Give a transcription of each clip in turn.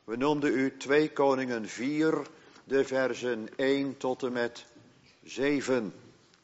We noemden u 2 Koningen 4, de versen 1 tot en met 7.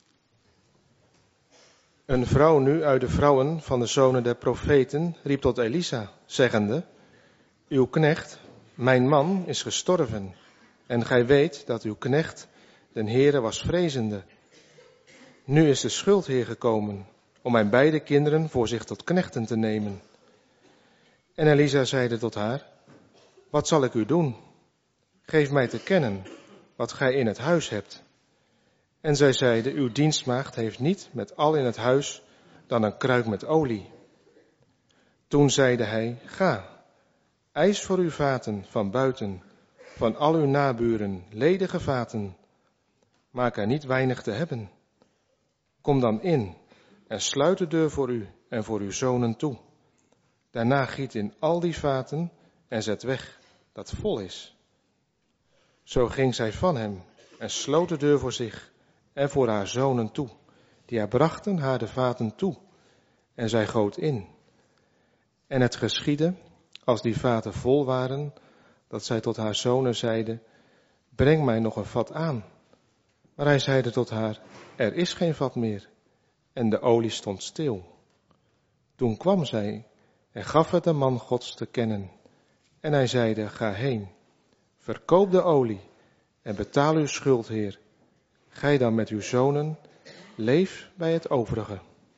Een vrouw nu uit de vrouwen van de zonen der profeten riep tot Elisa, zeggende: Uw knecht, mijn man, is gestorven, en gij weet dat uw knecht den Heere was vrezende. Nu is de schuldheer gekomen om mijn beide kinderen voor zich tot knechten te nemen. En Elisa zeide tot haar: Wat zal ik u doen? Geef mij te kennen wat gij in het huis hebt. En zij zeide: Uw dienstmaagd heeft niet met al in het huis dan een kruik met olie. Toen zeide hij: Ga, eis voor uw vaten van buiten, van al uw naburen, ledige vaten. Maak er niet weinig te hebben. Kom dan in en sluit de deur voor u en voor uw zonen toe. Daarna giet in al die vaten en zet weg dat vol is. Zo ging zij van hem en sloot de deur voor zich en voor haar zonen toe, die haar brachten haar de vaten toe, en zij goot in. En het geschiedde, als die vaten vol waren, dat zij tot haar zonen zeide: Breng mij nog een vat aan. Maar hij zeide tot haar: Er is geen vat meer. En de olie stond stil. Toen kwam zij en gaf het de man Gods te kennen. En hij zeide: Ga heen, verkoop de olie en betaal uw schuldheer. Gij dan met uw zonen, leef bij het overige.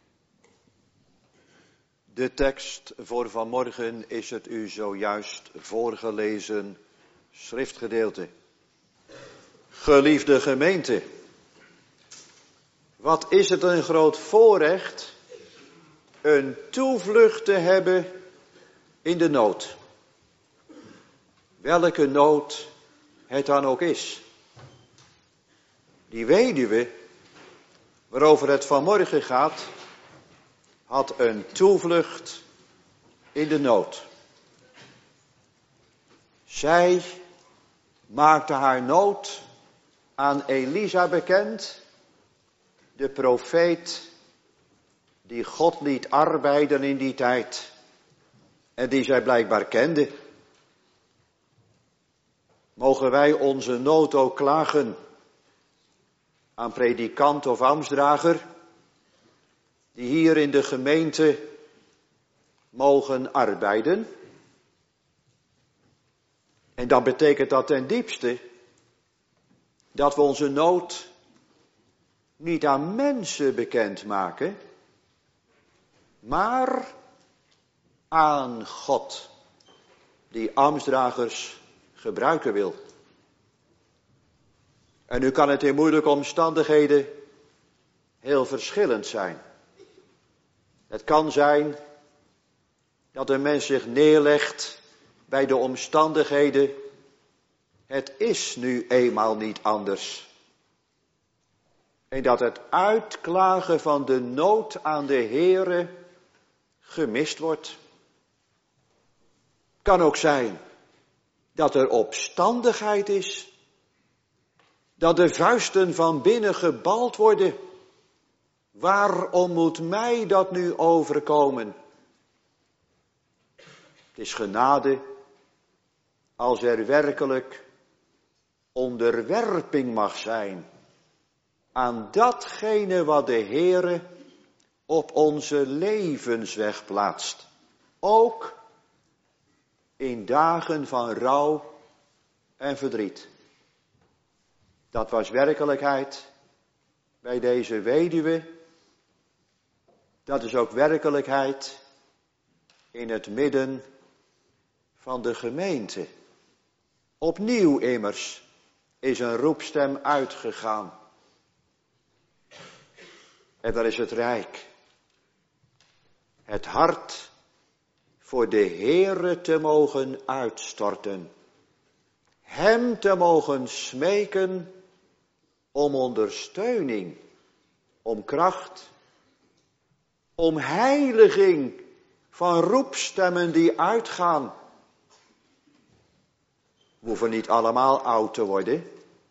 De tekst voor vanmorgen is het u zojuist voorgelezen schriftgedeelte. Geliefde gemeente, wat is het een groot voorrecht een toevlucht te hebben in de nood. Welke nood het dan ook is. Die weduwe, waarover het vanmorgen gaat, had een toevlucht in de nood. Zij maakte haar nood aan Elisa bekend, de profeet die God liet arbeiden in die tijd en die zij blijkbaar kende. Mogen wij onze nood ook klagen aan predikant of ambtsdrager die hier in de gemeente mogen arbeiden? En dan betekent dat ten diepste dat we onze nood niet aan mensen bekendmaken, maar aan God, die ambtsdragers gebruiken wil. En nu kan het in moeilijke omstandigheden heel verschillend zijn. Het kan zijn dat een mens zich neerlegt bij de omstandigheden. Het is nu eenmaal niet anders. En dat het uitklagen van de nood aan de Heere gemist wordt. Kan ook zijn dat er opstandigheid is. Dat de vuisten van binnen gebald worden. Waarom moet mij dat nu overkomen? Het is genade als er werkelijk onderwerping mag zijn aan datgene wat de Heere op onze levensweg plaatst. Ook in dagen van rouw en verdriet. Dat was werkelijkheid bij deze weduwe. Dat is ook werkelijkheid in het midden van de gemeente. Opnieuw immers is een roepstem uitgegaan. En daar is het rijk. Het hart voor de Heere te mogen uitstorten. Hem te mogen smeken om ondersteuning, om kracht, om heiliging van roepstemmen die uitgaan. We hoeven niet allemaal oud te worden.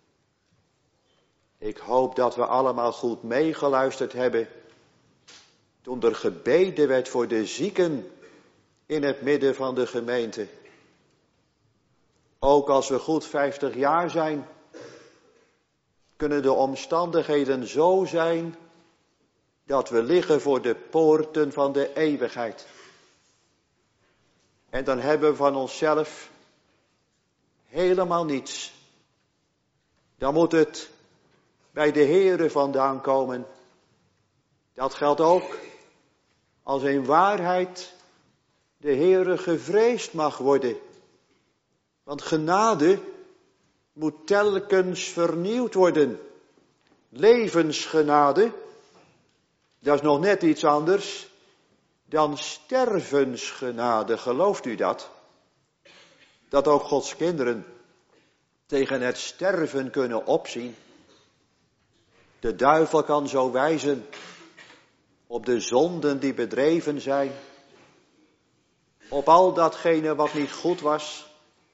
Ik hoop dat we allemaal goed meegeluisterd hebben toen er gebeden werd voor de zieken in het midden van de gemeente. Ook als we goed 50 jaar zijn, kunnen de omstandigheden zo zijn dat we liggen voor de poorten van de eeuwigheid. En dan hebben we van onszelf helemaal niets. Dan moet het bij de Heere vandaan komen. Dat geldt ook als in waarheid de Heere gevreesd mag worden. Want genade moet telkens vernieuwd worden. Levensgenade, dat is nog net iets anders dan stervensgenade. Gelooft u dat? Dat ook Gods kinderen tegen het sterven kunnen opzien. De duivel kan zo wijzen op de zonden die bedreven zijn. Op al datgene wat niet goed was.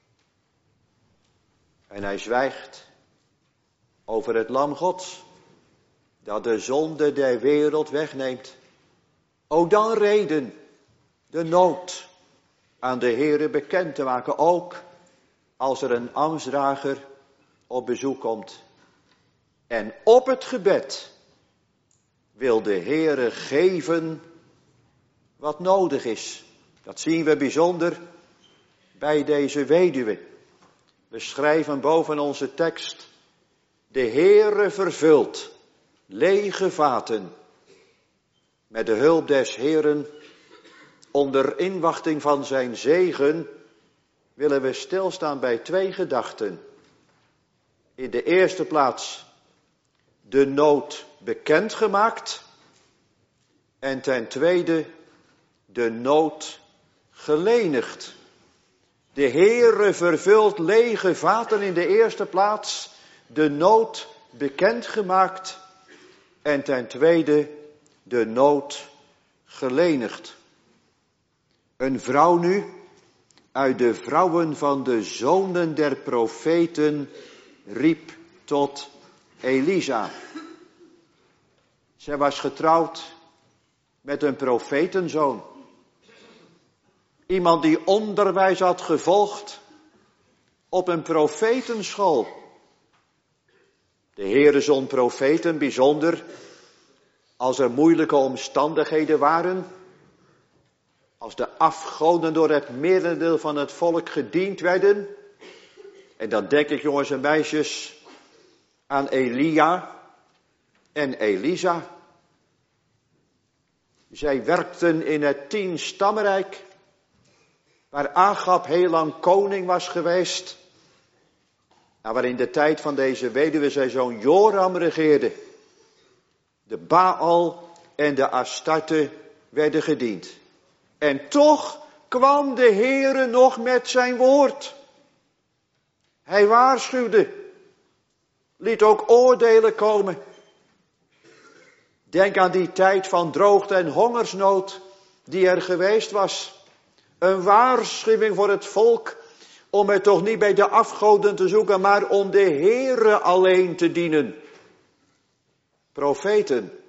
En hij zwijgt over het lam Gods, dat de zonde der wereld wegneemt. Ook dan reden de nood aan de Heere bekend te maken, ook als er een ambtsdrager op bezoek komt. En op het gebed wil de Heere geven wat nodig is. Dat zien we bijzonder bij deze weduwe. We schrijven boven onze tekst: de Heere vervult lege vaten. Met de hulp des Heeren, onder inwachting van zijn zegen, willen we stilstaan bij 2 gedachten. In de eerste plaats de nood bekendgemaakt. En ten tweede de nood gelenigd. De Heere vervult lege vaten in de eerste plaats, de nood bekendgemaakt en ten tweede de nood gelenigd. Een vrouw nu uit de vrouwen van de zonen der profeten riep tot Elisa. Zij was getrouwd met een profetenzoon. Iemand die onderwijs had gevolgd op een profetenschool. De Heere zond profeten bijzonder als er moeilijke omstandigheden waren. Als de afgoden door het merendeel van het volk gediend werden. En dan denk ik, jongens en meisjes, aan Elia en Elisa. Zij werkten in het 10-stammenrijk, waar Agab heel lang koning was geweest. En waar in de tijd van deze weduwe zijn zoon Joram regeerde. De Baal en de Astarte werden gediend. En toch kwam de Heere nog met zijn woord. Hij waarschuwde. Liet ook oordelen komen. Denk aan die tijd van droogte en hongersnood die er geweest was. Een waarschuwing voor het volk om het toch niet bij de afgoden te zoeken, maar om de Heere alleen te dienen. Profeten.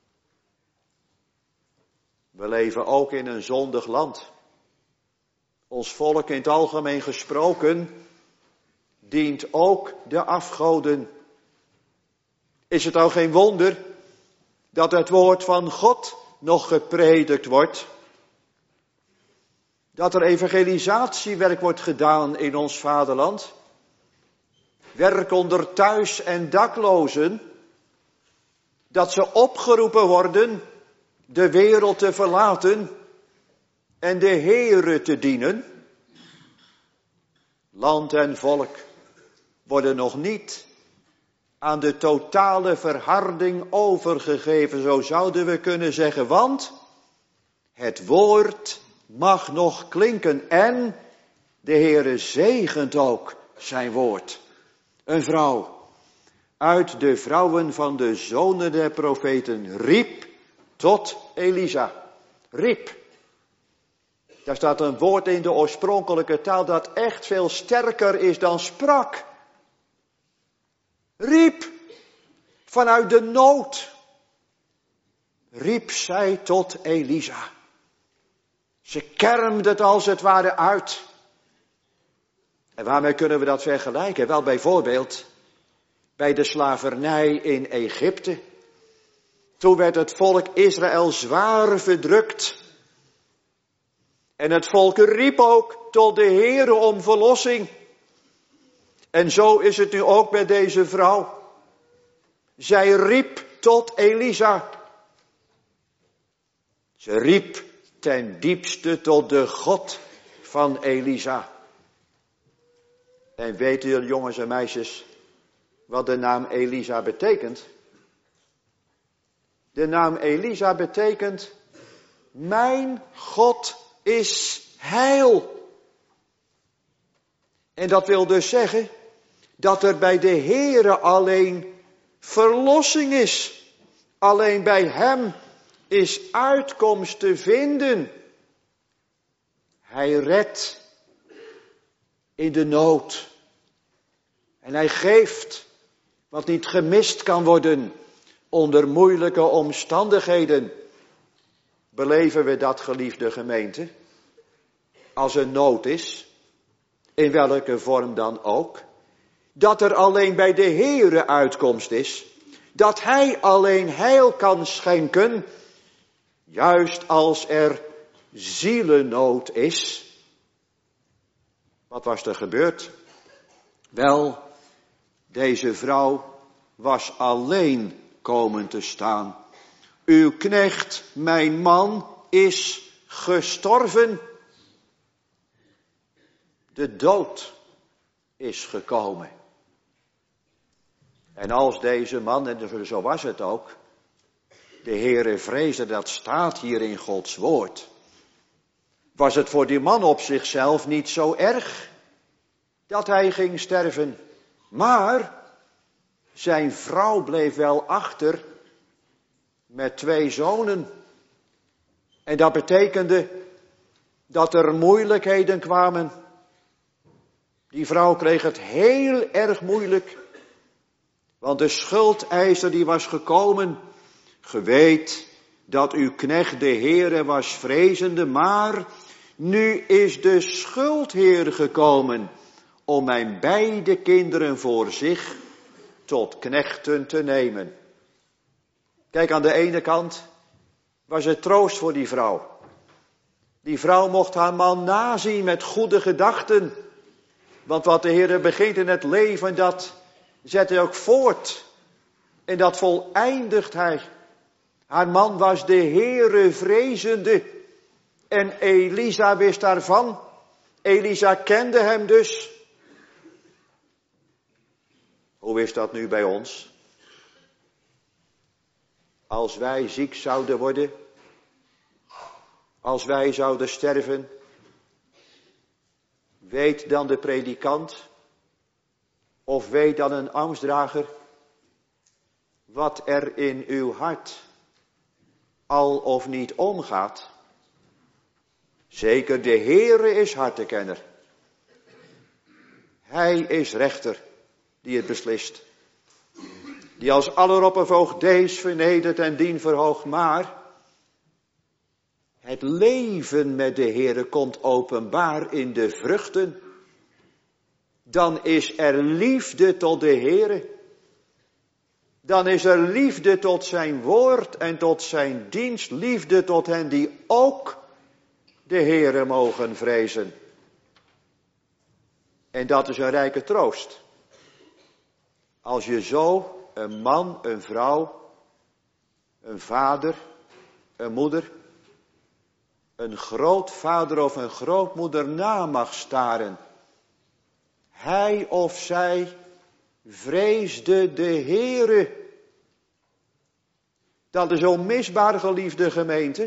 We leven ook in een zondig land. Ons volk in het algemeen gesproken dient ook de afgoden. Is het al geen wonder dat het woord van God nog gepredikt wordt? Dat er evangelisatiewerk wordt gedaan in ons vaderland? Werk onder thuis- en daklozen? Dat ze opgeroepen worden de wereld te verlaten en de Heere te dienen? Land en volk worden nog niet aan de totale verharding overgegeven, zo zouden we kunnen zeggen, want het woord mag nog klinken en de Heere zegent ook zijn woord. Een vrouw uit de vrouwen van de zonen der profeten riep tot Elisa. Riep. Daar staat een woord in de oorspronkelijke taal dat echt veel sterker is dan sprak. Riep vanuit de nood. Riep zij tot Elisa. Ze kermde het als het ware uit. En waarmee kunnen we dat vergelijken? Wel, bijvoorbeeld bij de slavernij in Egypte. Toen werd het volk Israël zwaar verdrukt. En het volk riep ook tot de Heere om verlossing. En zo is het nu ook met deze vrouw. Zij riep tot Elisa. Ze riep ten diepste tot de God van Elisa. En weten jullie, jongens en meisjes, wat de naam Elisa betekent? De naam Elisa betekent: mijn God is heil. En dat wil dus zeggen dat er bij de Heere alleen verlossing is. Alleen bij hem is uitkomst te vinden. Hij redt in de nood. En hij geeft wat niet gemist kan worden onder moeilijke omstandigheden. Beleven we dat, geliefde gemeente? Als er nood is, in welke vorm dan ook, dat er alleen bij de Heere uitkomst is, dat hij alleen heil kan schenken, juist als er zielennood is. Wat was er gebeurd? Wel, deze vrouw was alleen komen te staan. Uw knecht, mijn man, is gestorven. De dood is gekomen. En als deze man, en zo was het ook, de Heere vreesde, dat staat hier in Gods woord, was het voor die man op zichzelf niet zo erg dat hij ging sterven. Maar zijn vrouw bleef wel achter met 2 zonen. En dat betekende dat er moeilijkheden kwamen. Die vrouw kreeg het heel erg moeilijk. Want de schuldeiser die was gekomen. Ge weet dat uw knecht de Heere was vrezende, maar nu is de schuldheer gekomen om mijn beide kinderen voor zich tot knechten te nemen. Kijk, aan de ene kant was het troost voor die vrouw. Die vrouw mocht haar man nazien met goede gedachten. Want wat de Heer begint in het leven, dat zet hij ook voort. En dat voleindigt hij. Haar man was de Heere vrezende. En Elisa wist daarvan. Elisa kende hem dus. Hoe is dat nu bij ons? Als wij ziek zouden worden, als wij zouden sterven, weet dan de predikant, of weet dan een ambtsdrager, wat er in uw hart al of niet omgaat? Zeker de Heere is hartenkenner. Hij is rechter die het beslist. Die als alleroppervoogdees vernedert en dien verhoogt, maar het leven met de Heere komt openbaar in de vruchten. Dan is er liefde tot de Heere. Dan is er liefde tot zijn woord en tot zijn dienst. Liefde tot hen die ook de Heere mogen vrezen. En dat is een rijke troost. Als je zo een man, een vrouw, een vader, een moeder, een grootvader of een grootmoeder na mag staren. Hij of zij vreesde de Heere. Dat is onmisbaar, geliefde gemeente.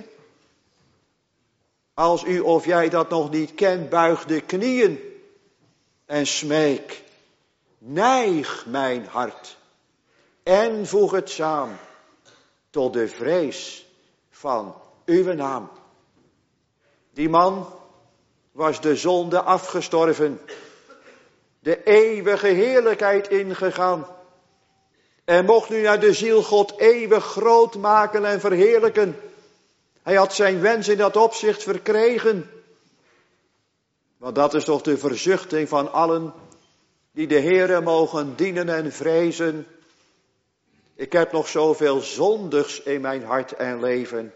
Als u of jij dat nog niet kent, buig de knieën en smeek. Neig mijn hart en voeg het samen tot de vrees van uw naam. Die man was de zonde afgestorven, de eeuwige heerlijkheid ingegaan en mocht nu naar de ziel God eeuwig groot maken en verheerlijken. Hij had zijn wens in dat opzicht verkregen. Want dat is toch de verzuchting van allen die de Heere mogen dienen en vrezen. Ik heb nog zoveel zondigs in mijn hart en leven.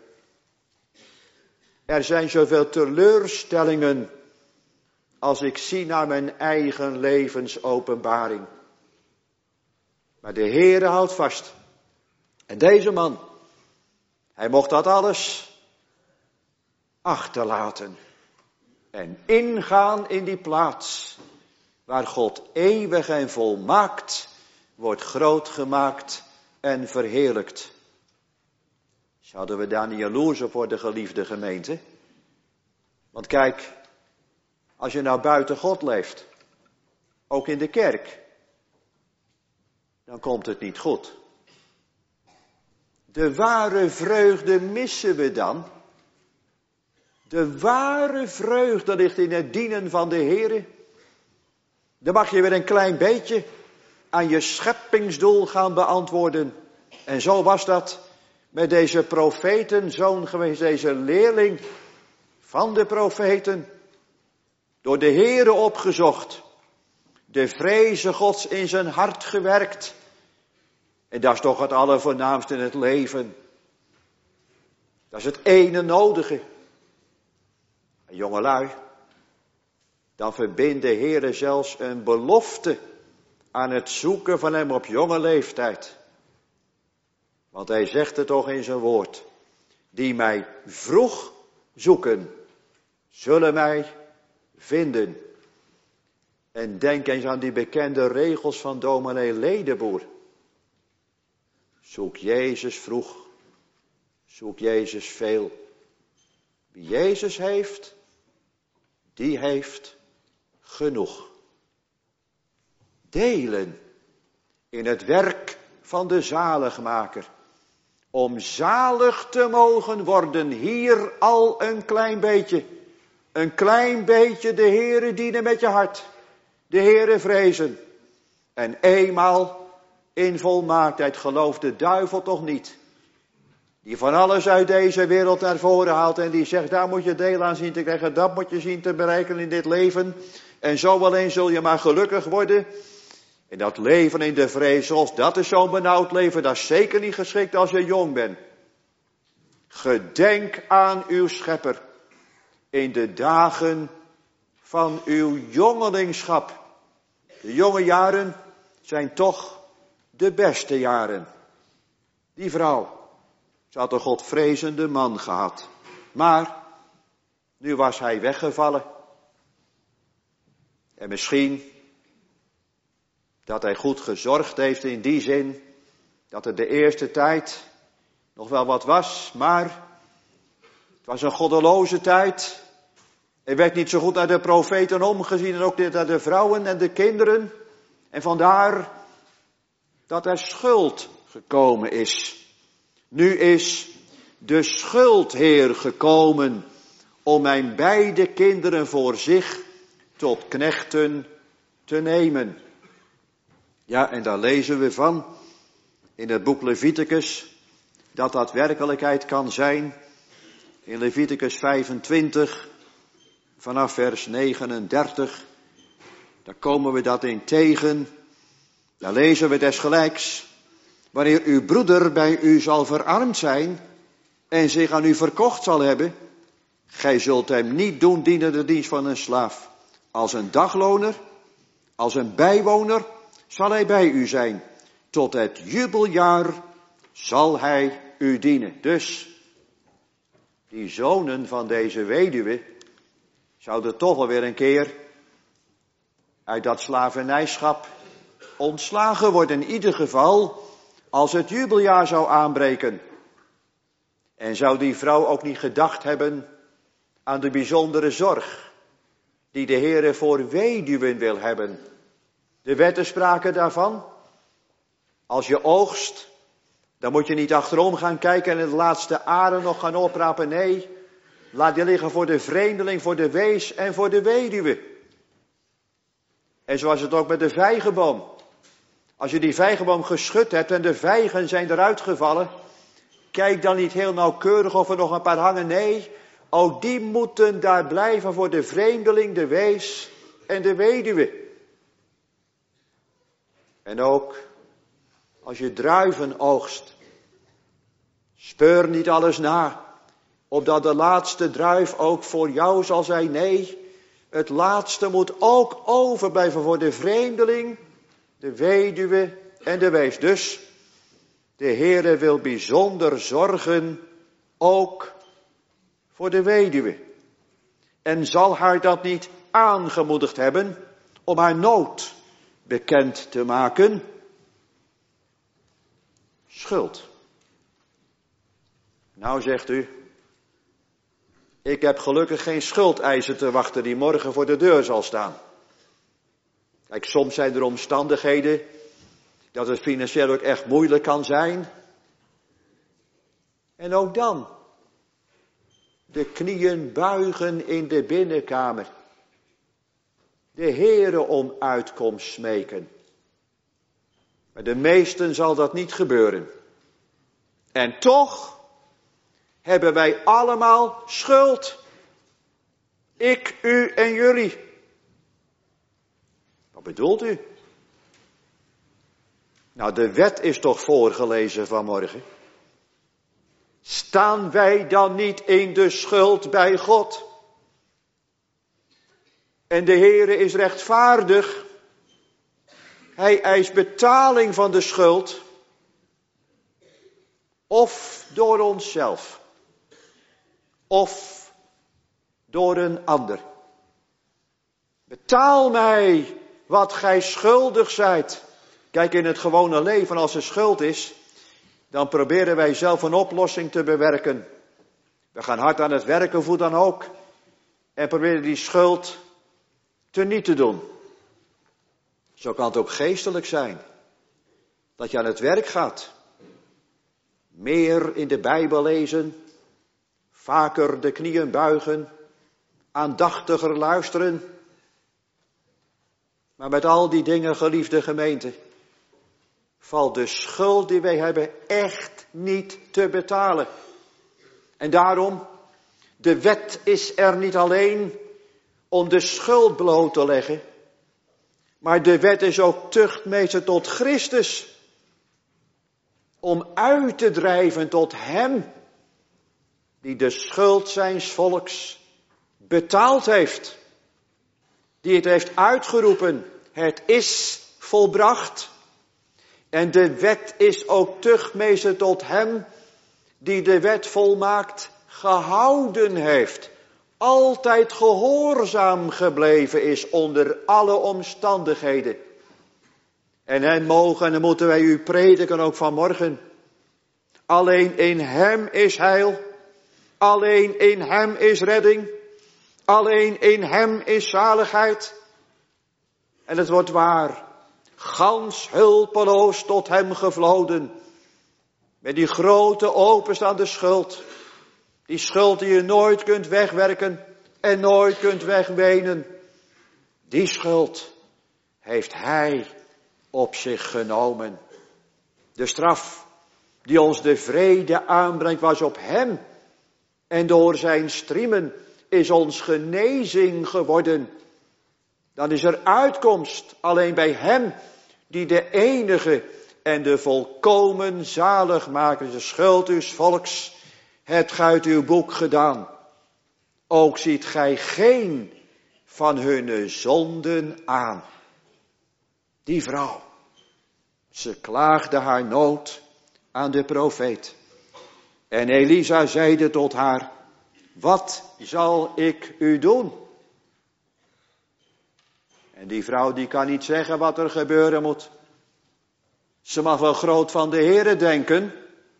Er zijn zoveel teleurstellingen als ik zie naar mijn eigen levensopenbaring. Maar de Heere houdt vast. En deze man, hij mocht dat alles achterlaten. En ingaan in die plaats waar God eeuwig en volmaakt wordt groot gemaakt en verheerlijkt. Zouden we daar niet jaloers op worden, geliefde gemeente? Want kijk, als je nou buiten God leeft, ook in de kerk, dan komt het niet goed. De ware vreugde missen we dan. De ware vreugde ligt in het dienen van de Heere. Dan mag je weer een klein beetje aan je scheppingsdoel gaan beantwoorden. En zo was dat met deze profetenzoon geweest, deze leerling van de profeten. Door de Heere opgezocht. De vreze Gods in zijn hart gewerkt. En dat is toch het allervoornaamste in het leven. Dat is het ene nodige. En jongelui, dan verbindt de Heere zelfs een belofte aan het zoeken van hem op jonge leeftijd. Want hij zegt het toch in zijn woord. Die mij vroeg zoeken, zullen mij vinden. En denk eens aan die bekende regels van dominee Ledeboer. Zoek Jezus vroeg, zoek Jezus veel. Wie Jezus heeft, die heeft genoeg. Delen in het werk van de zaligmaker. Om zalig te mogen worden, hier al een klein beetje. Een klein beetje de Heere dienen met je hart. De Heere vrezen. En eenmaal in volmaaktheid, geloof de duivel toch niet. Die van alles uit deze wereld naar voren haalt en die zegt, daar moet je deel aan zien te krijgen, dat moet je zien te bereiken in dit leven. En zo alleen zul je maar gelukkig worden. En dat leven in de vrees, dat is zo'n benauwd leven, dat is zeker niet geschikt als je jong bent. Gedenk aan uw schepper in de dagen van uw jongelingschap. De jonge jaren zijn toch de beste jaren. Die vrouw, ze had een godvrezende man gehad. Maar nu was hij weggevallen. En misschien dat hij goed gezorgd heeft in die zin dat er de eerste tijd nog wel wat was, maar het was een goddeloze tijd. Er werd niet zo goed naar de profeten omgezien en ook niet naar de vrouwen en de kinderen. En vandaar dat er schuld gekomen is. Nu is de schuldheer gekomen om mijn beide kinderen voor zich tot knechten te nemen. Ja, en daar lezen we van in het boek Leviticus dat dat werkelijkheid kan zijn. In Leviticus 25 vanaf vers 39, daar komen we dat in tegen. Daar lezen we desgelijks, wanneer uw broeder bij u zal verarmd zijn en zich aan u verkocht zal hebben, gij zult hem niet doen dienen de dienst van een slaaf. Als een dagloner, als een bijwoner zal hij bij u zijn. Tot het jubeljaar zal hij u dienen. Dus die zonen van deze weduwe zouden toch wel weer een keer uit dat slavernijschap ontslagen worden. In ieder geval als het jubeljaar zou aanbreken. En zou die vrouw ook niet gedacht hebben aan de bijzondere zorg die de Heere voor weduwen wil hebben. De wetten spraken daarvan. Als je oogst, dan moet je niet achterom gaan kijken en de laatste aren nog gaan oprapen. Nee, laat die liggen voor de vreemdeling, voor de wees en voor de weduwe. En zo was het ook met de vijgenboom. Als je die vijgenboom geschud hebt en de vijgen zijn eruit gevallen, kijk dan niet heel nauwkeurig of er nog een paar hangen. Nee, ook die moeten daar blijven voor de vreemdeling, de wees en de weduwe. En ook als je druiven oogst, speur niet alles na, opdat de laatste druif ook voor jou zal zijn. Nee, het laatste moet ook overblijven voor de vreemdeling, de weduwe en de wees. Dus de Heere wil bijzonder zorgen ook voor de weduwe. En zal haar dat niet aangemoedigd hebben om haar nood bekend te maken? Schuld. Nou zegt u, ik heb gelukkig geen schuldeiser te wachten die morgen voor de deur zal staan. Kijk, soms zijn er omstandigheden dat het financieel ook echt moeilijk kan zijn. En ook dan de knieën buigen in de binnenkamer. De Heere om uitkomst smeken. Maar de meesten zal dat niet gebeuren. En toch hebben wij allemaal schuld. Ik, u en jullie. Wat bedoelt u? Nou, de wet is toch voorgelezen vanmorgen. Staan wij dan niet in de schuld bij God? En de Heere is rechtvaardig. Hij eist betaling van de schuld. Of door onszelf. Of door een ander. Betaal mij wat gij schuldig zijt. Kijk, in het gewone leven, als er schuld is, dan proberen wij zelf een oplossing te bewerken. We gaan hard aan het werken, hoe dan ook. En proberen die schuld teniet te doen. Zo kan het ook geestelijk zijn. Dat je aan het werk gaat. Meer in de Bijbel lezen. Vaker de knieën buigen. Aandachtiger luisteren. Maar met al die dingen, geliefde gemeente, valt de schuld die wij hebben echt niet te betalen. En daarom, de wet is er niet alleen om de schuld bloot te leggen, maar de wet is ook tuchtmeester tot Christus. Om uit te drijven tot hem die de schuld zijns volks betaald heeft. Die het heeft uitgeroepen, het is volbracht. En de wet is ook tuchtmeester tot hem die de wet volmaakt gehouden heeft. Altijd gehoorzaam gebleven is onder alle omstandigheden. En hem mogen, en dan moeten wij u prediken ook vanmorgen. Alleen in hem is heil. Alleen in hem is redding. Alleen in hem is zaligheid. En het wordt waar. Gans hulpeloos tot hem gevloden. Met die grote openstaande schuld. Die schuld die je nooit kunt wegwerken en nooit kunt wegwenen. Die schuld heeft hij op zich genomen. De straf die ons de vrede aanbrengt was op hem. En door zijn striemen is ons genezing geworden. Dan is er uitkomst alleen bij hem die de enige en de volkomen zaligmaker, de schuld uws volks, hebt gij uit uw boek gedaan. Ook ziet gij geen van hun zonden aan. Die vrouw, ze klaagde haar nood aan de profeet. En Elisa zeide tot haar, wat zal ik u doen? En die vrouw die kan niet zeggen wat er gebeuren moet. Ze mag wel groot van de Heere denken.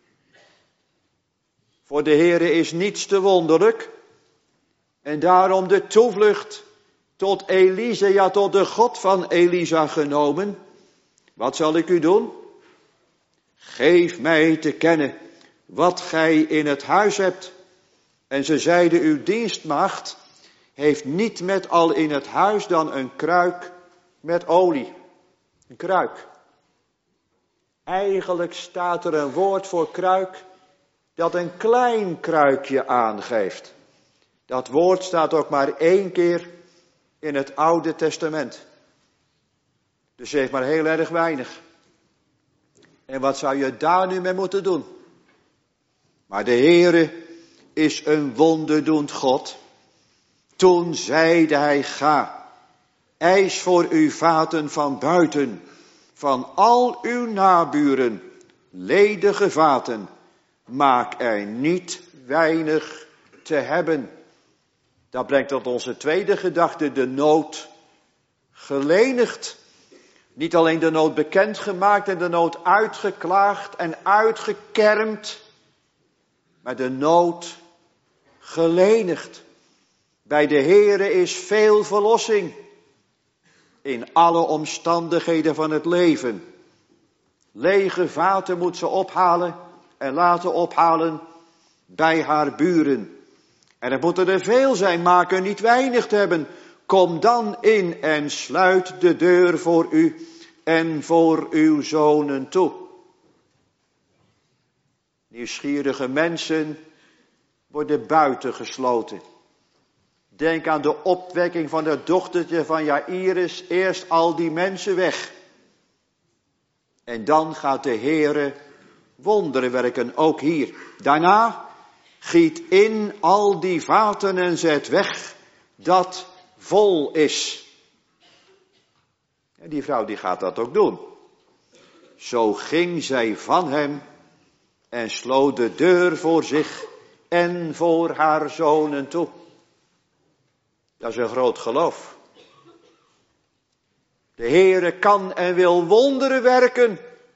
Voor de Heere is niets te wonderlijk. En daarom de toevlucht tot Elisa, ja tot de God van Elisa genomen. Wat zal ik u doen? Geef mij te kennen wat gij in het huis hebt. En ze zeide, uw dienstmaagd heeft niet met al in het huis dan een kruik met olie. Een kruik. Eigenlijk staat er een woord voor kruik dat een klein kruikje aangeeft. Dat woord staat ook maar 1 keer in het Oude Testament. Dus zeg maar heel erg weinig. En wat zou je daar nu mee moeten doen? Maar de Heere is een wonderdoend God. Toen zeide hij, ga, eis voor uw vaten van buiten, van al uw naburen, ledige vaten, maak er niet weinig te hebben. Dat brengt tot onze tweede gedachte, de nood gelenigd. Niet alleen de nood bekendgemaakt en de nood uitgeklaagd en uitgekermd, maar de nood gelenigd. Bij de Heere is veel verlossing in alle omstandigheden van het leven. Lege vaten moet ze ophalen en laten ophalen bij haar buren. En het moeten er veel zijn, maak er niet weinig te hebben. Kom dan in en sluit de deur voor u en voor uw zonen toe. Nieuwsgierige mensen worden buitengesloten. Denk aan de opwekking van het dochtertje van Jairus. Eerst al die mensen weg. En dan gaat de Heere wonderen werken, ook hier. Daarna giet in al die vaten en zet weg dat vol is. En die vrouw die gaat dat ook doen. Zo ging zij van hem en sloot de deur voor zich en voor haar zonen toe. Dat is een groot geloof. De Heere kan en wil wonderen werken.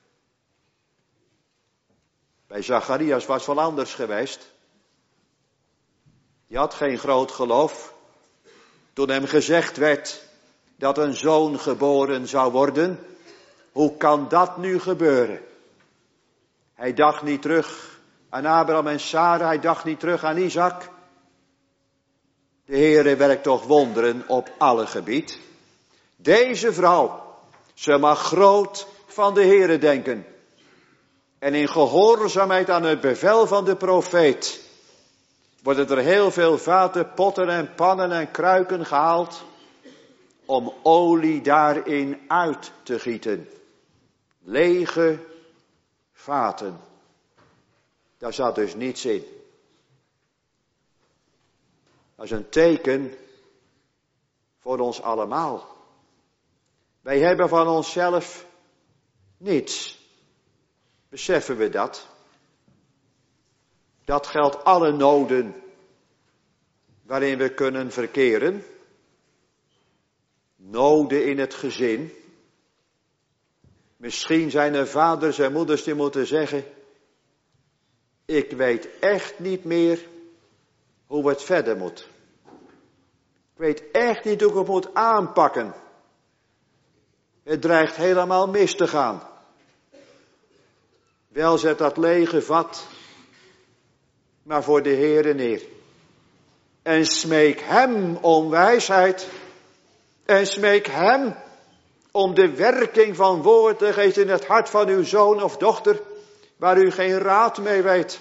Bij Zacharias was wel anders geweest. Die had geen groot geloof. Toen hem gezegd werd dat een zoon geboren zou worden. Hoe kan dat nu gebeuren? Hij dacht niet terug aan Abraham en Sara. Hij dacht niet terug aan Isaac. De Heere werkt toch wonderen op alle gebied. Deze vrouw, ze mag groot van de Heere denken. En in gehoorzaamheid aan het bevel van de profeet worden er heel veel vaten, potten en pannen en kruiken gehaald om olie daarin uit te gieten. Lege vaten. Daar zat dus niets in. Dat is een teken voor ons allemaal. Wij hebben van onszelf niets. Beseffen we dat? Dat geldt alle noden waarin we kunnen verkeren. Noden in het gezin. Misschien zijn er vaders en moeders die moeten zeggen, ik weet echt niet meer hoe het verder moet. Ik weet echt niet hoe ik het moet aanpakken. Het dreigt helemaal mis te gaan. Wel, zet dat lege vat maar voor de Heere neer. En smeek hem om wijsheid. En smeek hem om de werking van woord te geven in het hart van uw zoon of dochter, waar u geen raad mee weet.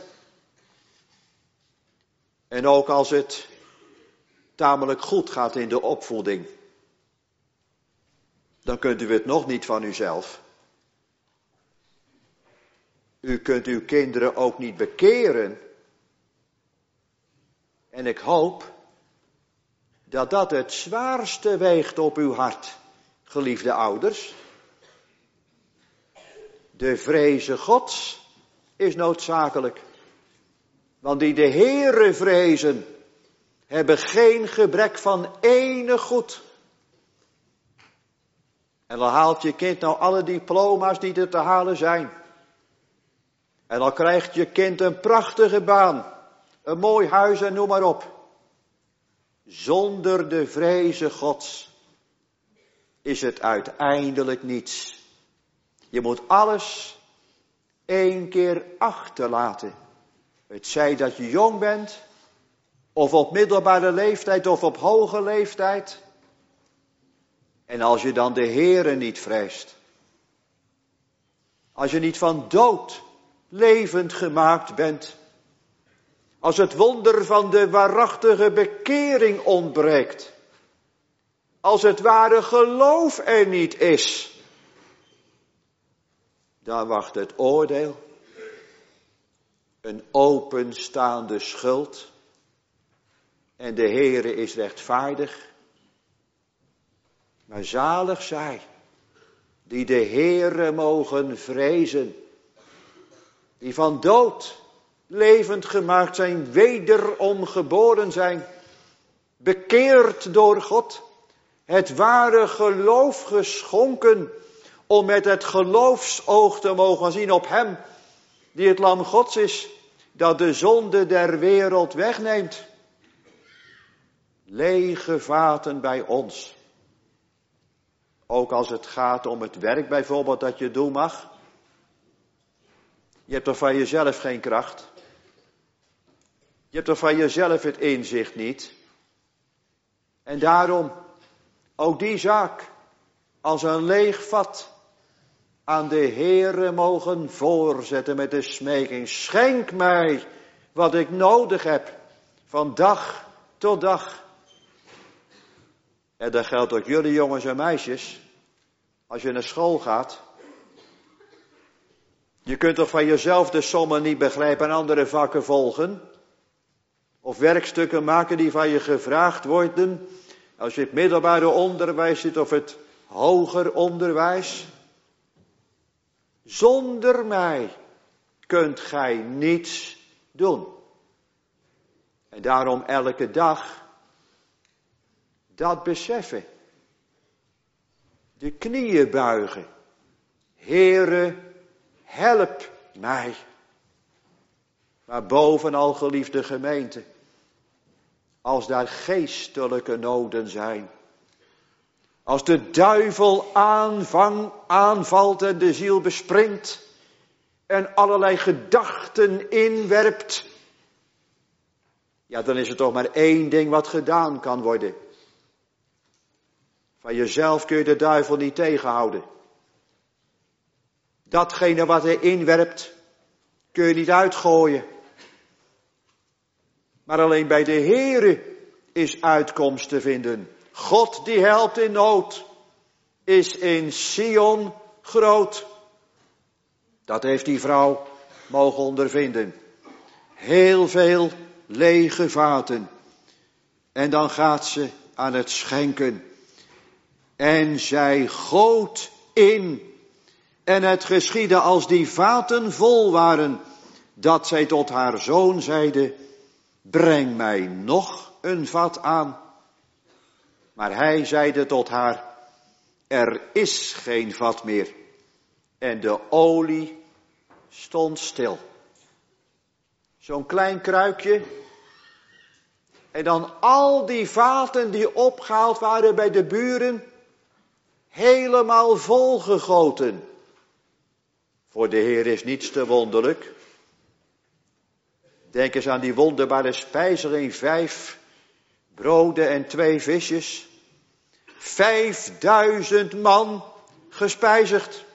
En ook als het tamelijk goed gaat in de opvoeding, dan kunt u het nog niet van uzelf. U kunt uw kinderen ook niet bekeren. En ik hoop dat dat het zwaarste weegt op uw hart, geliefde ouders. De vreze Gods is noodzakelijk. Want die de Heere vrezen, hebben geen gebrek van enig goed. En dan haalt je kind nou alle diploma's die er te halen zijn. En dan krijgt je kind een prachtige baan, een mooi huis en noem maar op. Zonder de vreze Gods is het uiteindelijk niets. Je moet alles 1 keer achterlaten. Het zij dat je jong bent, of op middelbare leeftijd, of op hoge leeftijd. En als je dan de Heere niet vreest. Als je niet van dood levend gemaakt bent. Als het wonder van de waarachtige bekering ontbreekt. Als het ware geloof er niet is. Dan wacht het oordeel. Een openstaande schuld. En de Heere is rechtvaardig. Maar zalig zij, die de Heere mogen vrezen. Die van dood levend gemaakt zijn, wederom geboren zijn. Bekeerd door God. Het ware geloof geschonken. Om met het geloofsoog te mogen zien op hem. Die het lam Gods is. Dat de zonde der wereld wegneemt. Lege vaten bij ons. Ook als het gaat om het werk bijvoorbeeld dat je doen mag. Je hebt toch van jezelf geen kracht. Je hebt toch van jezelf het inzicht niet. En daarom ook die zaak als een leeg vat aan de Heere mogen voorzetten met de smeking. Schenk mij wat ik nodig heb van dag tot dag. En dat geldt ook jullie jongens en meisjes. Als je naar school gaat. Je kunt toch van jezelf de sommen niet begrijpen en andere vakken volgen. Of werkstukken maken die van je gevraagd worden. Als je het middelbare onderwijs zit of het hoger onderwijs. Zonder mij kunt gij niets doen. En daarom elke dag dat beseffen. De knieën buigen. Heere, help mij. Maar bovenal, geliefde gemeente, als daar geestelijke noden zijn. Als de duivel aanvalt en de ziel bespringt. En allerlei gedachten inwerpt. Ja, dan is er toch maar één ding wat gedaan kan worden. Van jezelf kun je de duivel niet tegenhouden. Datgene wat hij inwerpt, kun je niet uitgooien. Maar alleen bij de Heere is uitkomst te vinden. God die helpt in nood, is in Sion groot. Dat heeft die vrouw mogen ondervinden. Heel veel lege vaten. En dan gaat ze aan het schenken. En zij goot in. En het geschiedde als die vaten vol waren, dat zij tot haar zoon zeide, breng mij nog een vat aan. Maar hij zeide tot haar, er is geen vat meer. En de olie stond stil. Zo'n klein kruikje. En dan al die vaten die opgehaald waren bij de buren, helemaal volgegoten. Voor de Heer is niets te wonderlijk. Denk eens aan die wonderbare spijzeling, 5 broden en 2 visjes. 5000 man gespijzigd.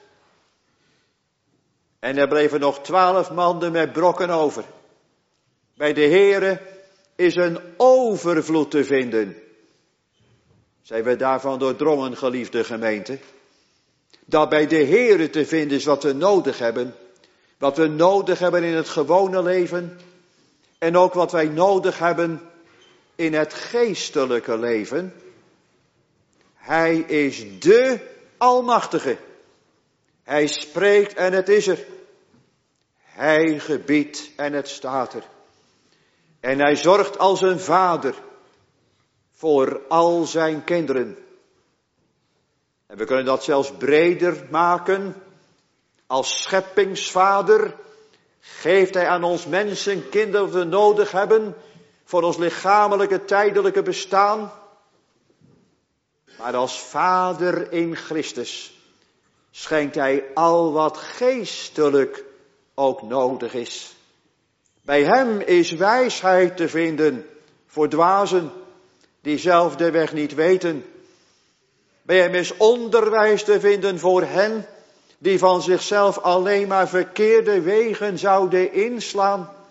En er bleven nog 12 manden met brokken over. Bij de Heere is een overvloed te vinden. Zijn we daarvan doordrongen, geliefde gemeente? Dat bij de Heere te vinden is wat we nodig hebben. Wat we nodig hebben in het gewone leven. En ook wat wij nodig hebben in het geestelijke leven. Hij is de Almachtige. Hij spreekt en het is er. Hij gebiedt en het staat er. En hij zorgt als een vader voor al zijn kinderen. En we kunnen dat zelfs breder maken. Als scheppingsvader geeft hij aan ons mensen kinderen wat we nodig hebben voor ons lichamelijke tijdelijke bestaan. Maar als vader in Christus schenkt hij al wat geestelijk ook nodig is. Bij hem is wijsheid te vinden voor dwazen die zelf de weg niet weten. Bij hem is onderwijs te vinden voor hen die van zichzelf alleen maar verkeerde wegen zouden inslaan.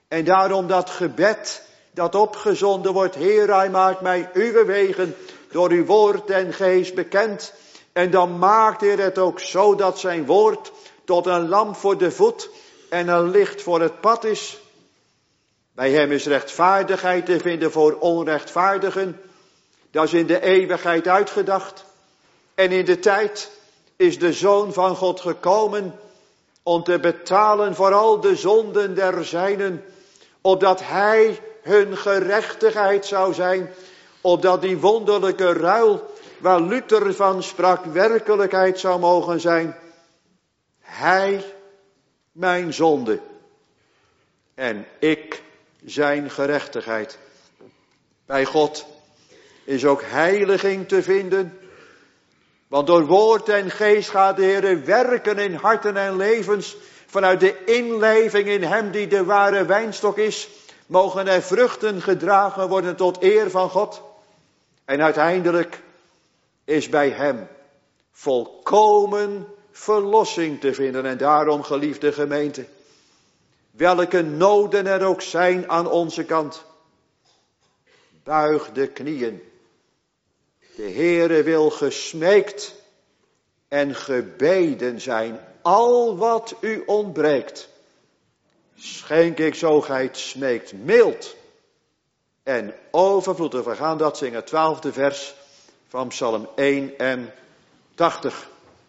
En daarom dat gebed dat opgezonden wordt. Heer, hij maakt mij uw wegen door uw woord en geest bekend. En dan maakt hij het ook zo dat zijn woord tot een lamp voor de voet en een licht voor het pad is. Bij hem is rechtvaardigheid te vinden voor onrechtvaardigen. Dat is in de eeuwigheid uitgedacht. En in de tijd is de Zoon van God gekomen om te betalen voor al de zonden der zijnen, opdat hij hun gerechtigheid zou zijn, opdat die wonderlijke ruil waar Luther van sprak werkelijkheid zou mogen zijn. Hij mijn zonde en ik zijn gerechtigheid. Bij God is ook heiliging te vinden, want door woord en geest gaat de Heer werken in harten en levens. Vanuit de inleving in hem die de ware wijnstok is, mogen er vruchten gedragen worden tot eer van God. En uiteindelijk is bij hem volkomen verlossing te vinden. En daarom, geliefde gemeente, welke noden er ook zijn aan onze kant, buig de knieën. De Heere wil gesmeekt en gebeden zijn. Al wat u ontbreekt, schenk ik zo gij het smeekt, mild en overvloedig. We gaan dat zingen, 12e vers van Psalm 81.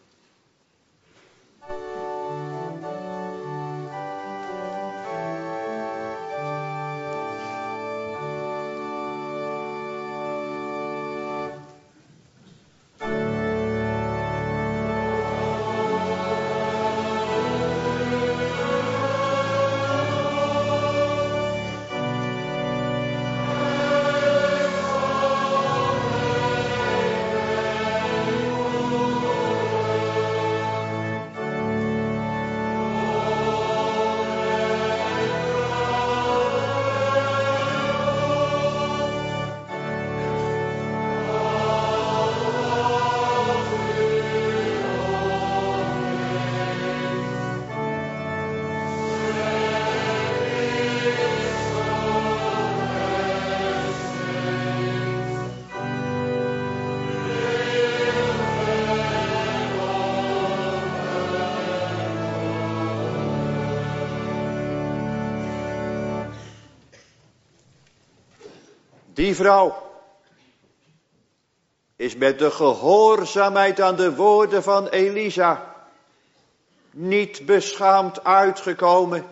Die vrouw is met de gehoorzaamheid aan de woorden van Elisa niet beschaamd uitgekomen.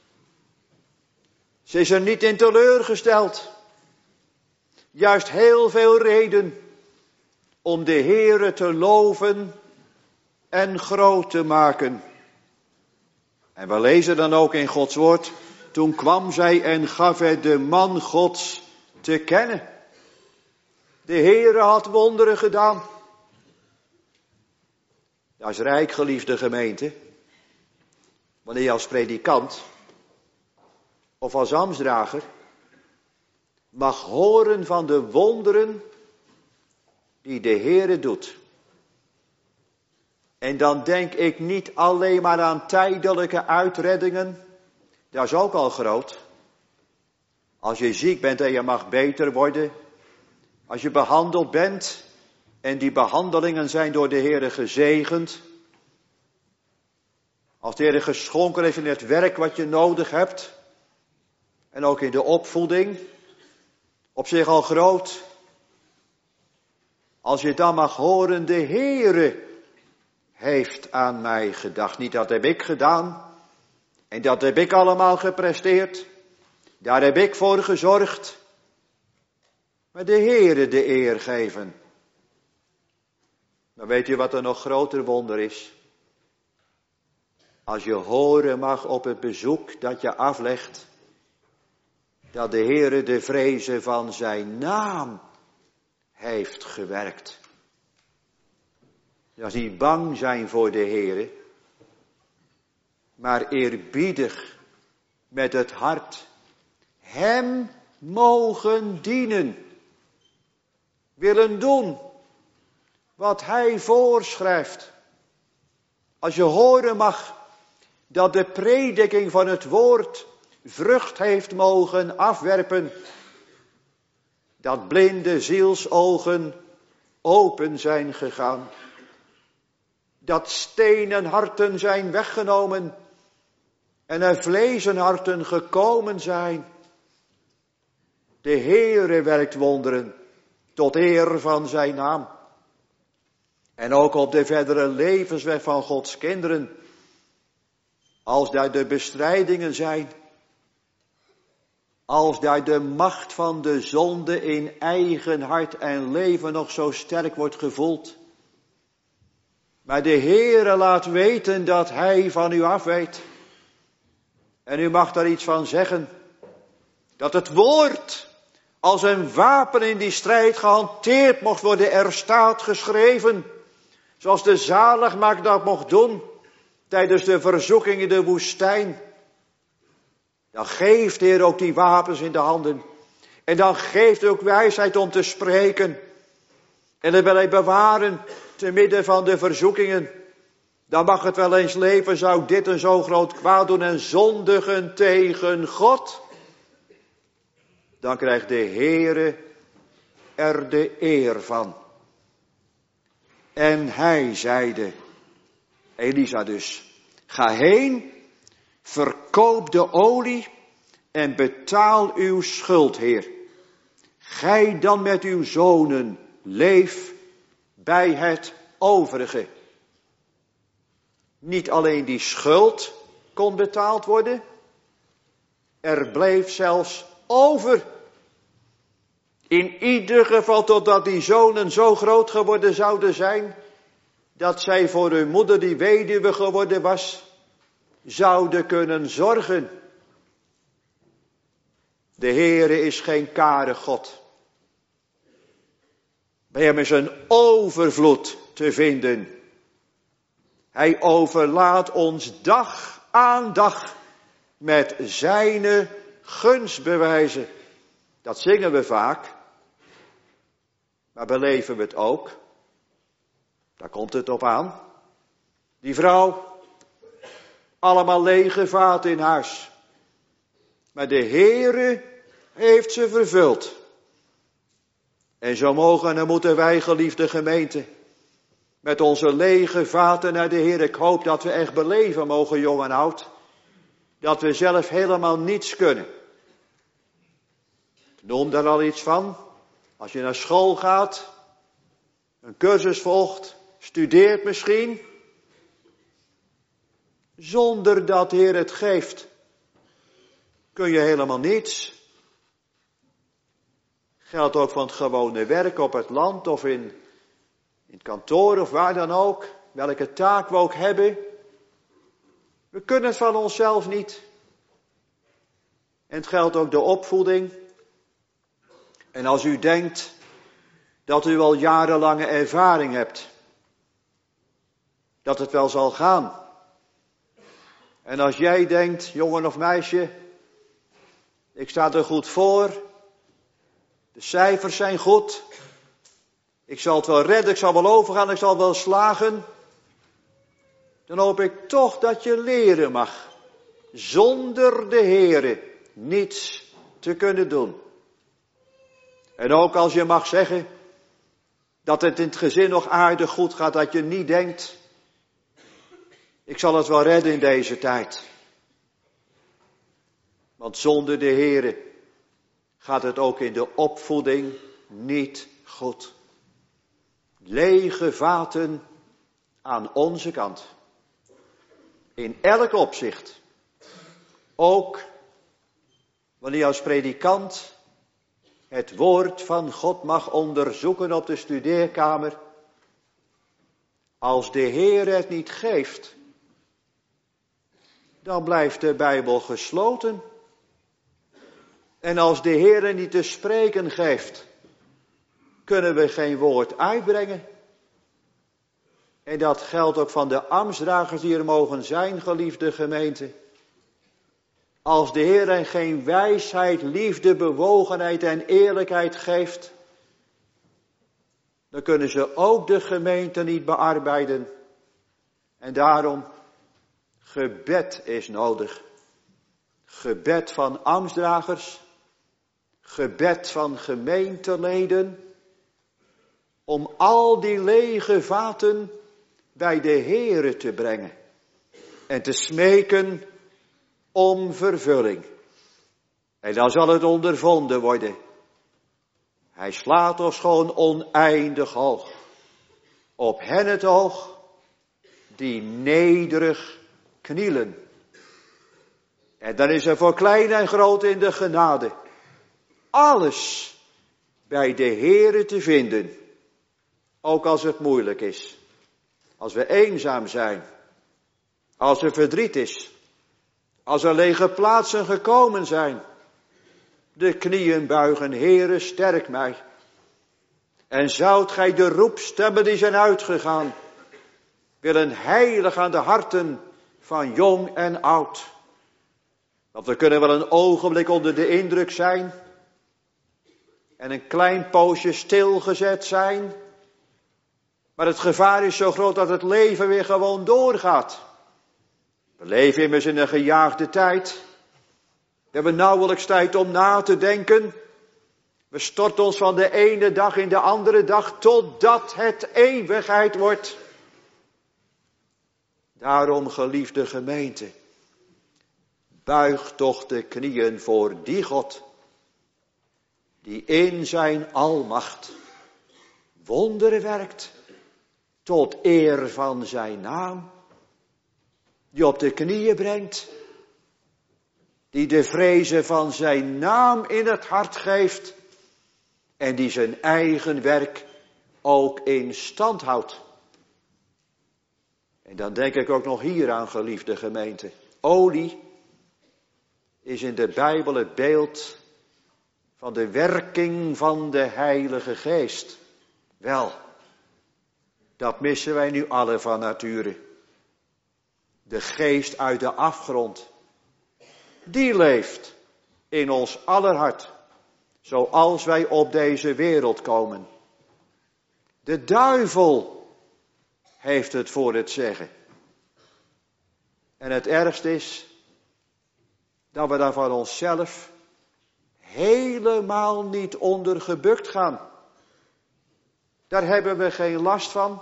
Ze is er niet in teleurgesteld. Juist heel veel reden om de Heere te loven en groot te maken. En we lezen dan ook in Gods woord, toen kwam zij en gaf het de man Gods te kennen. De Heere had wonderen gedaan. Dat is rijk, geliefde gemeente. Wanneer je als predikant of als ambtsdrager mag horen van de wonderen die de Heere doet. En dan denk ik niet alleen maar aan tijdelijke uitreddingen. Dat is ook al groot. Als je ziek bent en je mag beter worden. Als je behandeld bent en die behandelingen zijn door de Heere gezegend. Als de Heere geschonken heeft in het werk wat je nodig hebt. En ook in de opvoeding. Op zich al groot. Als je dan mag horen, de Heere heeft aan mij gedacht. Niet dat heb ik gedaan. En dat heb ik allemaal gepresteerd. Daar heb ik voor gezorgd. Maar de Heere de eer geven. Maar weet u wat er nog groter wonder is? Als je horen mag op het bezoek dat je aflegt. Dat de Heere de vrezen van zijn naam heeft gewerkt. Dat is niet bang zijn voor de Heere. Maar eerbiedig met het hart. Hem mogen dienen. Willen doen wat hij voorschrijft. Als je horen mag dat de prediking van het woord vrucht heeft mogen afwerpen, dat blinde zielsogen open zijn gegaan, dat stenen harten zijn weggenomen en er vleesen harten gekomen zijn. De Heere werkt wonderen tot eer van zijn naam. En ook op de verdere levensweg van Gods kinderen, als daar de bestrijdingen zijn, als daar de macht van de zonde in eigen hart en leven nog zo sterk wordt gevoeld. Maar de Heere laat weten dat Hij van u afweet. En u mag daar iets van zeggen. Dat het woord als een wapen in die strijd gehanteerd mocht worden. Er staat geschreven, zoals de zaligmaker dat mocht doen tijdens de verzoeking in de woestijn. Dan geeft de Heer ook die wapens in de handen. En dan geeft hij ook wijsheid om te spreken. En dat wil hij bewaren te midden van de verzoekingen. Dan mag het wel eens leven, zou dit een zo groot kwaad doen en zondigen tegen God. Dan krijgt de Heere er de eer van. En hij zeide, Elisa dus, ga heen, verkoop de olie en betaal uw schuld, Heer. Gij dan met uw zonen leef bij het overige. Niet alleen die schuld kon betaald worden, er bleef zelfs over. In ieder geval totdat die zonen zo groot geworden zouden zijn, dat zij voor hun moeder die weduwe geworden was, zouden kunnen zorgen. De Heere is geen kare God. Bij hem is een overvloed te vinden. Hij overlaat ons dag aan dag met zijne gunstbewijzen. Dat zingen we vaak. Maar beleven we het ook? Daar komt het op aan. Die vrouw, allemaal lege vaten in huis. Maar de Heere heeft ze vervuld. En zo mogen en moeten wij, geliefde gemeente, met onze lege vaten naar de Heer. Ik hoop dat we echt beleven mogen, jong en oud, dat we zelf helemaal niets kunnen. Ik noem daar al iets van. Als je naar school gaat, een cursus volgt, studeert misschien, zonder dat de Heer het geeft, kun je helemaal niets. Geldt ook van het gewone werk op het land of in het kantoor of waar dan ook, welke taak we ook hebben. We kunnen het van onszelf niet. En het geldt ook de opvoeding. En als u denkt dat u al jarenlange ervaring hebt, dat het wel zal gaan. En als jij denkt, jongen of meisje, ik sta er goed voor, de cijfers zijn goed, ik zal het wel redden, ik zal wel overgaan, ik zal wel slagen, dan hoop ik toch dat je leren mag, zonder de Heere niets te kunnen doen. En ook als je mag zeggen dat het in het gezin nog aardig goed gaat, dat je niet denkt, ik zal het wel redden in deze tijd. Want zonder de Heere gaat het ook in de opvoeding niet goed. Lege vaten aan onze kant. In elk opzicht. Ook wanneer je als predikant het woord van God mag onderzoeken op de studeerkamer. Als de Heer het niet geeft, dan blijft de Bijbel gesloten. En als de Heer niet te spreken geeft, kunnen we geen woord uitbrengen. En dat geldt ook van de ambtsdragers die er mogen zijn, geliefde gemeente. Als de Heer hen geen wijsheid, liefde, bewogenheid en eerlijkheid geeft, dan kunnen ze ook de gemeente niet bearbeiden. En daarom, gebed is nodig. gebed van ambtsdragers, gebed van gemeenteleden, om al die lege vaten bij de Heere te brengen en te smeken om vervulling. En dan zal het ondervonden worden. Hij slaat ons gewoon oneindig hoog. Op hen het oog die nederig knielen. En dan is er voor klein en groot in de genade alles bij de Heere te vinden. Ook als het moeilijk is. Als we eenzaam zijn. Als er verdriet is. Als er lege plaatsen gekomen zijn. De knieën buigen, Heere, sterk mij. En zoudt gij de roepstemmen die zijn uitgegaan willen heilig aan de harten van jong en oud. Want we kunnen wel een ogenblik onder de indruk zijn en een klein poosje stilgezet zijn. Maar het gevaar is zo groot dat het leven weer gewoon doorgaat. We leven immers in een gejaagde tijd. We hebben nauwelijks tijd om na te denken. We storten ons van de ene dag in de andere dag totdat het eeuwigheid wordt. Daarom, geliefde gemeente, buig toch de knieën voor die God, die in zijn almacht wonderen werkt, tot eer van zijn naam, die op de knieën brengt, die de vrezen van zijn naam in het hart geeft en die zijn eigen werk ook in stand houdt. En dan denk ik ook nog hier aan, geliefde gemeente. Olie is in de Bijbel het beeld van de werking van de Heilige Geest. Wel, dat missen wij nu alle van nature. De geest uit de afgrond, die leeft in ons aller hart, zoals wij op deze wereld komen. De duivel heeft het voor het zeggen. En het ergste is dat we daar van onszelf helemaal niet onder gebukt gaan. Daar hebben we geen last van.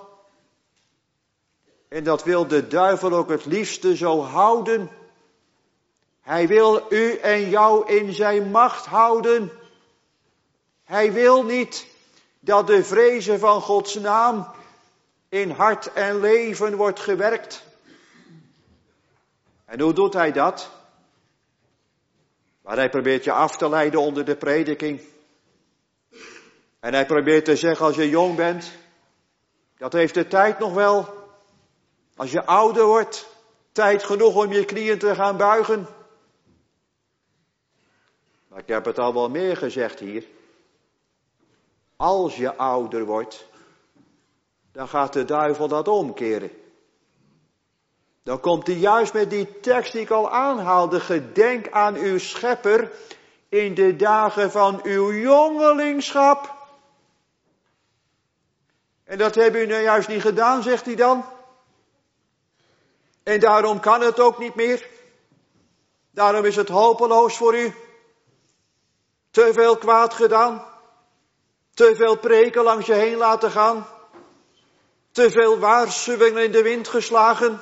En dat wil de duivel ook het liefste zo houden. Hij wil u en jou in zijn macht houden. Hij wil niet dat de vrezen van Gods naam in hart en leven wordt gewerkt. En hoe doet hij dat? Maar hij probeert je af te leiden onder de prediking. En hij probeert te zeggen, als je jong bent, dat heeft de tijd nog wel. Als je ouder wordt, tijd genoeg om je knieën te gaan buigen. Maar ik heb het al wel meer gezegd hier. Als je ouder wordt, dan gaat de duivel dat omkeren. Dan komt hij juist met die tekst die ik al aanhaalde. Gedenk aan uw schepper in de dagen van uw jongelingschap. En dat hebben u nou juist niet gedaan, zegt hij dan. En daarom kan het ook niet meer. Daarom is het hopeloos voor u. Te veel kwaad gedaan. Te veel preken langs je heen laten gaan. Te veel waarschuwingen in de wind geslagen.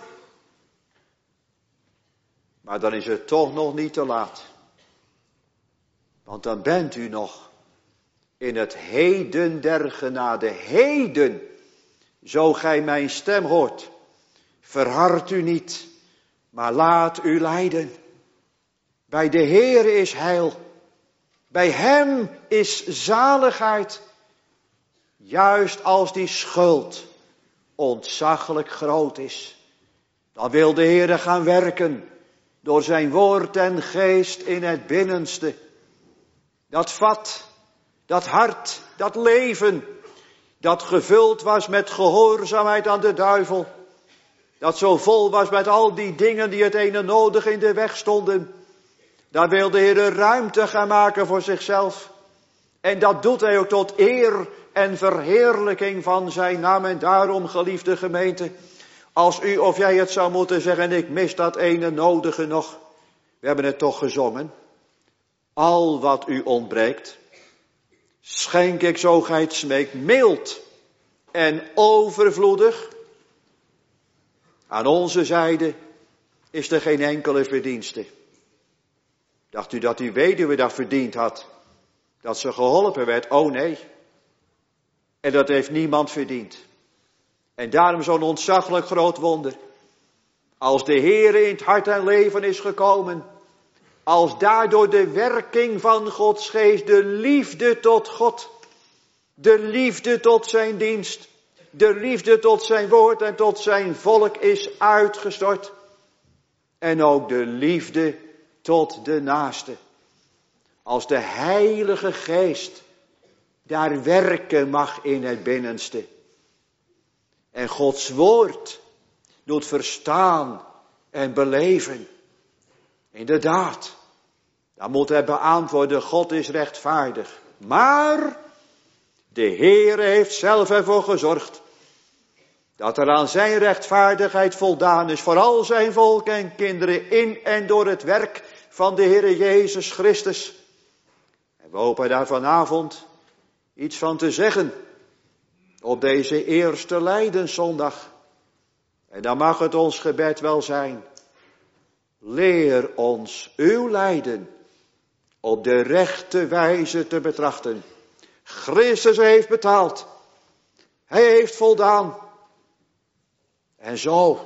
Maar dan is het toch nog niet te laat. Want dan bent u nog in het heden der genade. Heden, zo gij mijn stem hoort. Verhard u niet, maar laat u leiden. Bij de Heere is heil. Bij hem is zaligheid. Juist als die schuld ontzaglijk groot is. Dan wil de Heere gaan werken door zijn woord en geest in het binnenste. Dat vat, dat hart, dat leven, dat gevuld was met gehoorzaamheid aan de duivel. Dat zo vol was met al die dingen die het ene nodig in de weg stonden. Daar wil de Heer ruimte gaan maken voor zichzelf. En dat doet hij ook tot eer en verheerlijking van zijn naam. En daarom, geliefde gemeente, als u of jij het zou moeten zeggen, ik mis dat ene nodige nog. We hebben het toch gezongen. Al wat u ontbreekt, schenk ik zo gij het smeekt, mild en overvloedig. Aan onze zijde is er geen enkele verdienste. Dacht u dat die weduwe dat verdiend had? Dat ze geholpen werd? Oh nee. En dat heeft niemand verdiend. En daarom zo'n ontzaglijk groot wonder. Als de Heere in het hart en leven is gekomen. Als daardoor de werking van Gods geest, de liefde tot God. De liefde tot zijn dienst. De liefde tot zijn woord en tot zijn volk is uitgestort. En ook de liefde tot de naaste. Als de Heilige Geest daar werken mag in het binnenste. En Gods woord doet verstaan en beleven. Inderdaad, dan moet hij beantwoorden, God is rechtvaardig. Maar de Heere heeft zelf ervoor gezorgd dat er aan zijn rechtvaardigheid voldaan is voor al zijn volk en kinderen in en door het werk van de Heere Jezus Christus. En we hopen daar vanavond iets van te zeggen op deze eerste Lijdenszondag. En dan mag het ons gebed wel zijn. Leer ons uw lijden op de rechte wijze te betrachten. Christus heeft betaald. Hij heeft voldaan. En zo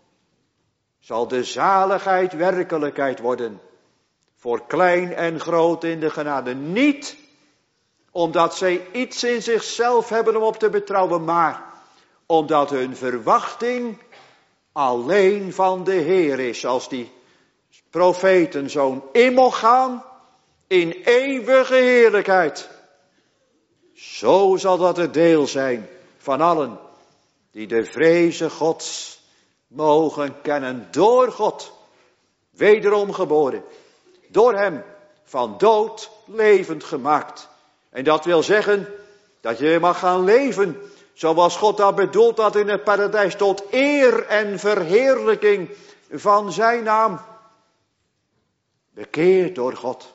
zal de zaligheid werkelijkheid worden. Voor klein en groot in de genade. Niet omdat zij iets in zichzelf hebben om op te betrouwen, maar omdat hun verwachting alleen van de Heer is. Als die profetenzoon in mocht gaan in eeuwige heerlijkheid. Zo zal dat het deel zijn van allen die de vreze Gods mogen kennen door God. Wederom geboren. Door hem van dood levend gemaakt. En dat wil zeggen dat je mag gaan leven zoals God dat bedoeld had in het paradijs. Tot eer en verheerlijking van zijn naam. Bekeerd door God.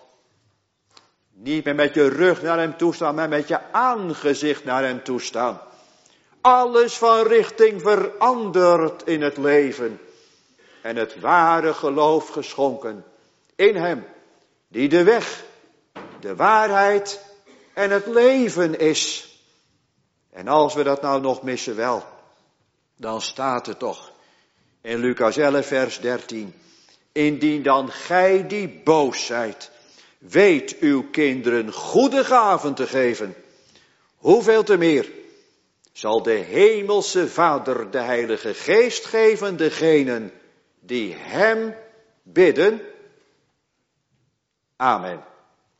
Niet meer met je rug naar hem toestaan, maar met je aangezicht naar hem toestaan. Alles van richting veranderd in het leven. En het ware geloof geschonken in hem. Die de weg, de waarheid en het leven is. En als we dat nou nog missen wel, dan staat er toch in Lucas 11 vers 13. Indien dan gij die boos zijt, weet uw kinderen goede gaven te geven. Hoeveel te meer zal de hemelse Vader de Heilige Geest geven degenen die hem bidden. Amen.